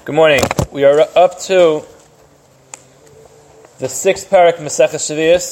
Good morning. We are up to the 6th parak Maseches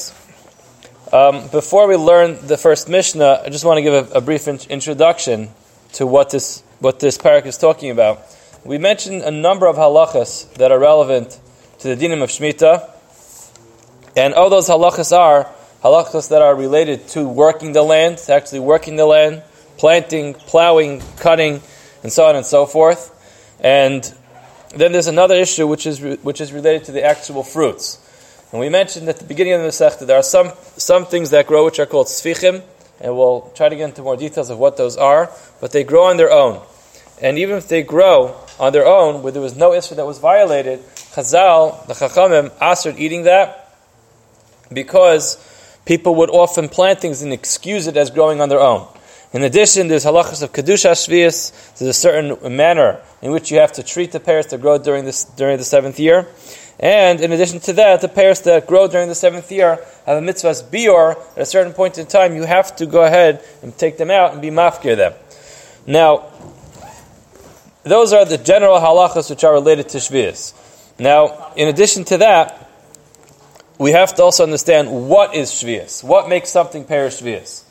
Shvius. Before we learn the first Mishnah, I just want to give a brief introduction to what this parak is talking about. We mentioned a number of halachas that are relevant to the dinim of Shemitah, and all those halachas are halachas that are related to working the land, to actually working the land, planting, plowing, cutting, and so on and so forth. And then there's another issue which is related to the actual fruits. And we mentioned at the beginning of the Masechta there are some things that grow which are called sfichim, and we'll try to get into more details of what those are, but they grow on their own. And even if they grow on their own, where there was no issur that was violated, Chazal, the Chachamim, asked eating that because people would often plant things and excuse it as growing on their own. In addition, there's halachas of kedusha shvius. There's a certain manner in which you have to treat the pears that grow during the 7th year. And in addition to that, the pears that grow during the 7th year have a mitzvahs bior. At a certain point in time, you have to go ahead and take them out and be mafkir them. Now, those are the general halachas which are related to shvius. Now, in addition to that, we have to also understand what is shvius. What makes something pears shvius?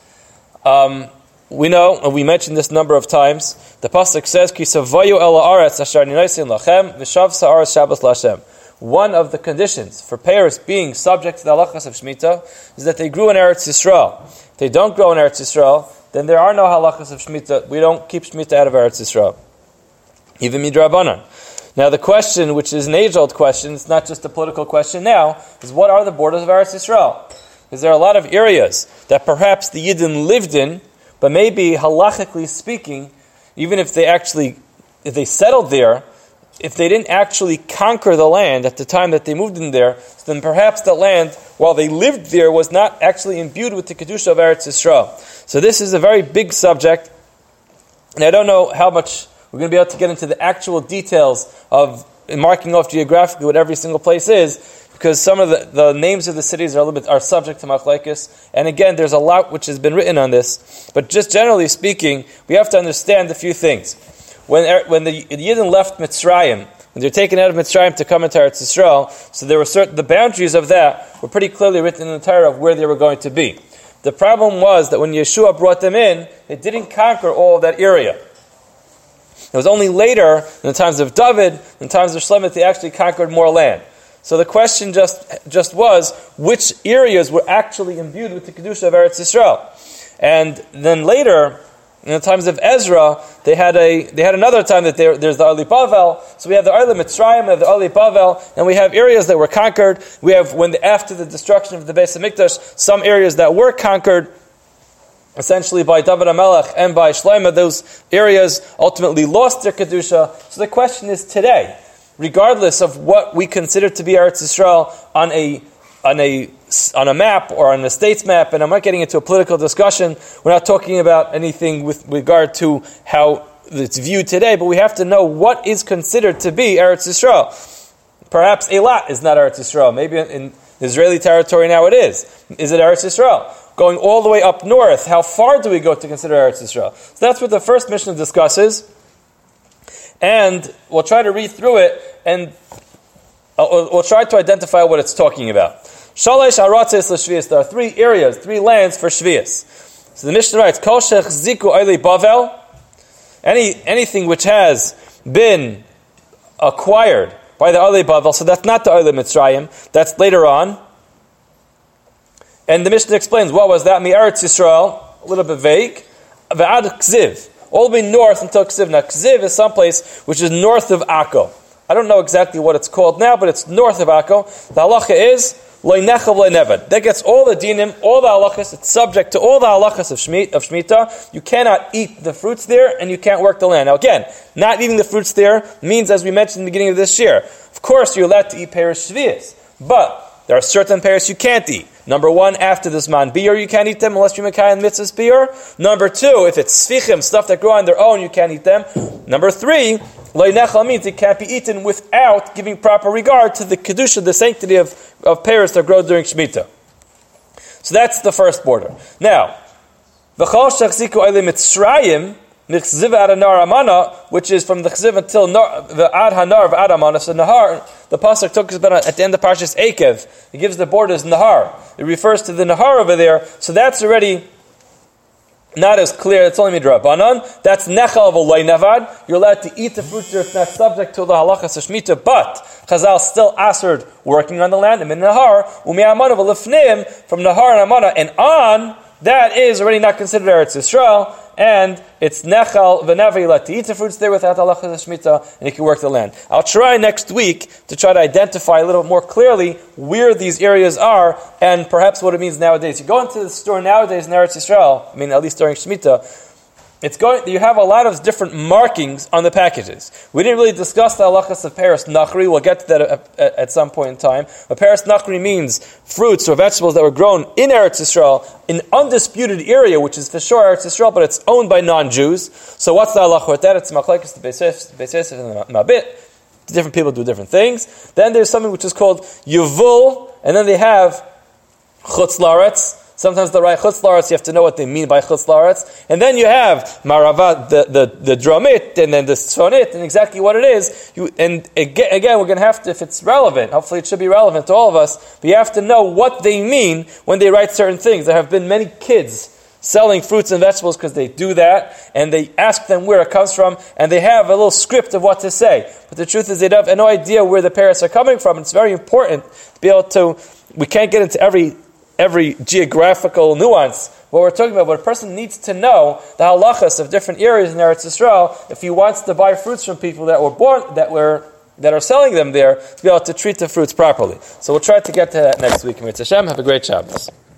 We know, and we mentioned this number of times, the pasuk says, "Ki savayu el haaretz asher ninaisin lachem v'shav sa'aretz Shabbos laHashem." One of the conditions for pears being subject to the halachas of Shemitah is that they grew in Eretz Yisrael. If they don't grow in Eretz Yisrael, then there are no halachas of Shemitah. We don't keep Shemitah out of Eretz Yisrael, even midrabanan. Now the question, which is an age-old question, it's not just a political question now, is what are the borders of Eretz Yisrael? Because there are a lot of areas that perhaps the Yidden lived in, but maybe halachically speaking, even if they settled there, if they didn't actually conquer the land at the time that they moved in there, then perhaps the land, while they lived there, was not actually imbued with the kedusha of Eretz Yisrael. So this is a very big subject, and I don't know how much we're going to be able to get into the actual details of marking off geographically what every single place is, because some of the names of the cities are subject to machlekes, and again, there's a lot which has been written on this. But just generally speaking, we have to understand a few things. When the Yidden left Mitzrayim, when they're taken out of Mitzrayim to come into Eretz Yisrael, so there were the boundaries of that were pretty clearly written in the Torah of where they were going to be. The problem was that when Yeshua brought them in, they didn't conquer all of that area. It was only later, in the times of David, in the times of Shlomo, that they actually conquered more land. So the question just was, which areas were actually imbued with the Kedusha of Eretz Yisrael? And then later, in the times of Ezra, they had another time that there's the Arli Bavel. So we have the Arli Mitzrayim, we have the Arli Bavel, and we have areas that were conquered. We have, after the destruction of the Beis HaMikdash, some areas that were conquered, essentially by David HaMelech and by Shlomo. Those areas ultimately lost their Kedusha. So the question is today, regardless of what we consider to be Eretz Yisrael on a map or on a state's map, and I'm not getting into a political discussion, we're not talking about anything with regard to how it's viewed today, but we have to know what is considered to be Eretz Yisrael. Perhaps Eilat is not Eretz Yisrael. Maybe in Israeli territory now it is. Is it Eretz Yisrael? Going all the way up north, how far do we go to consider Eretz Yisrael? So that's what the first Mishnah discusses. And we'll try to read through it, and we'll try to identify what it's talking about. Shalosh haratzes l'shvius. There are 3 areas, 3 lands for shvius. So the Mishnah writes, Kol shechziku oili bavel. Anything which has been acquired by the oili bavel, so that's not the oili Mitzrayim, that's later on. And the Mishnah explains, what was that? Mi Eretz Yisrael, a little bit vague. Ve'ad Kziv. All the way north until Kziv. Now, Kziv is someplace which is north of Akko. I don't know exactly what it's called now, but it's north of Akko. The halacha is loy nechav loy nevad. That gets all the dinim, all the halachas. It's subject to all the halachas of Shemitah. You cannot eat the fruits there, and you can't work the land. Now, again, not eating the fruits there means, as we mentioned in the beginning of this year, of course you're allowed to eat pears shvius, but there are certain pears you can't eat. Number 1, after this man biur, you can't eat them unless you mekayim mitzvahs biur. Number 2, if it's sfichim, stuff that grow on their own, you can't eat them. Number 3, loy nechal means it can't be eaten without giving proper regard to the kedusha, the sanctity of pears that grow during Shemitah. So that's the first border. Now, v'chol shechziku oili Mitzrayim, Nichziv ad Nar Amana, which is from the Chziv until the Ad Hanar of Ad Amana. So Nahar, the pasuk took us about at the end of Parshas Ekev. It gives the borders Nahar. It refers to the Nahar over there. So that's already not as clear. It's only midrabanan. That's nechal v'loy navad. You're allowed to eat the fruit there. It's not subject to the halachas of shmita. But Chazal still assered working on the land. And in Nahar u'mi'amana v'lefneim, from Nahar and Amana and on, that is already not considered Eretz Yisrael, and it's nechal v'never. You're allowed to eat the fruits there without halachas of shmita, and you can work the land. I'll try next week to try to identify a little more clearly where these areas are, and perhaps what it means nowadays. You go into the store nowadays in Eretz Yisrael, I mean at least during shmita, you have a lot of different markings on the packages. We didn't really discuss the halachas of Paris Nachri. We'll get to that at some point in time. But Paris Nachri means fruits or vegetables that were grown in Eretz Yisrael, in undisputed area, which is for sure Eretz Yisrael, but it's owned by non-Jews. So what's the halacha with that? It's machlekes the Beis Yosef and the Mabit. Different people do different things. Then there's something which is called Yuvul, and then they have Chutz La'aretz. Sometimes the right chutz la'aretz, you have to know what they mean by chutz la'aretz. And then you have maravat, the dromit, and then the tzfonit, and exactly what it is. And again, we're going to have to, if it's relevant, hopefully it should be relevant to all of us, but you have to know what they mean when they write certain things. There have been many kids selling fruits and vegetables because they do that, and they ask them where it comes from, and they have a little script of what to say. But the truth is they have no idea where the parents are coming from. It's very important to be able to, we can't get into every geographical nuance. What we're talking about, what a person needs to know, the halachas of different areas in Eretz Yisrael, if he wants to buy fruits from people that are selling them there, to be able to treat the fruits properly. So we'll try to get to that next week. Mitzvah Hashem, have a great Shabbos.